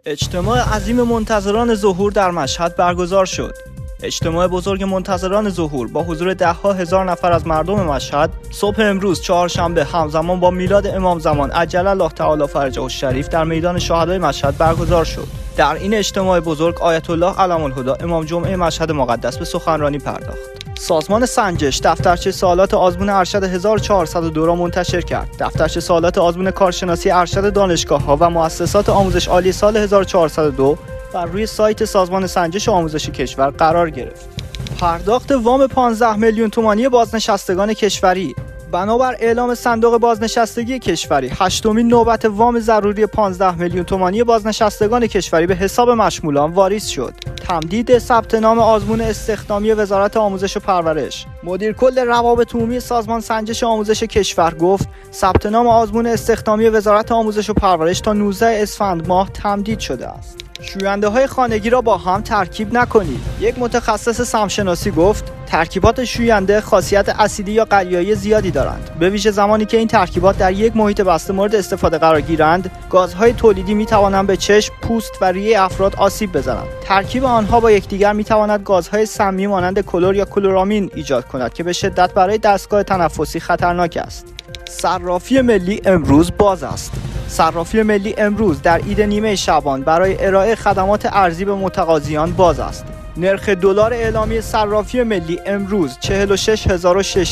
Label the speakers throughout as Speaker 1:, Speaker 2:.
Speaker 1: اجتماع عظیم منتظران ظهور در مشهد برگزار شد. اجتماع بزرگ منتظران ظهور با حضور ده‌ها هزار نفر از مردم مشهد صبح امروز چهارشنبه همزمان با میلاد امام زمان عجل الله تعالی فرجه الشریف در میدان شهدای مشهد برگزار شد. در این اجتماع بزرگ آیت الله علم الهدی امام جمعه مشهد مقدس به سخنرانی پرداخت. سازمان سنجش دفترچه سوالات آزمون ارشد 1402 را منتشر کرد. دفترچه سوالات آزمون کارشناسی ارشد دانشگاه‌ها و مؤسسات آموزش عالی سال 1402 بر روی سایت سازمان سنجش آموزش کشور قرار گرفت. پرداخت وام 15 میلیون تومانی بازنشستگان کشوری. بنابر اعلام صندوق بازنشستگی کشوری، 8مین نوبت وام ضروری 15 میلیون تومانی بازنشستگان کشوری به حساب مشمولان واریز شد. تمدید ثبت نام آزمون استخدامی وزارت آموزش و پرورش. مدیر کل روابط عمومی سازمان سنجش آموزش کشور گفت ثبت نام آزمون استخدامی وزارت آموزش و پرورش تا 19 اسفند ماه تمدید شده است. شوینده های خانگی را با هم ترکیب نکنید. یک متخصص سمشناسی گفت ترکیبات شوینده خاصیت اسیدی یا قلیایی زیادی دارند. به ویژه زمانی که این ترکیبات در یک محیط بسته مورد استفاده قرار گیرند، گازهای تولیدی می توانند به چشم، پوست و ریه افراد آسیب بزنند. ترکیب آنها با یکدیگر می تواند گازهای سمی مانند کلور یا کلورامین ایجاد کند که به شدت برای دستگاه تنفسی خطرناک است. صرافی ملی امروز باز است. صرافی ملی امروز در عید نیمه شعبان برای ارائه خدمات ارزی به متقاضیان باز است. نرخ دلار اعلامی صرافی ملی امروز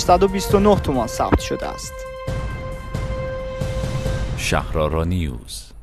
Speaker 1: 46629 تومان ثبت شده است.
Speaker 2: شهرآرا نیوز.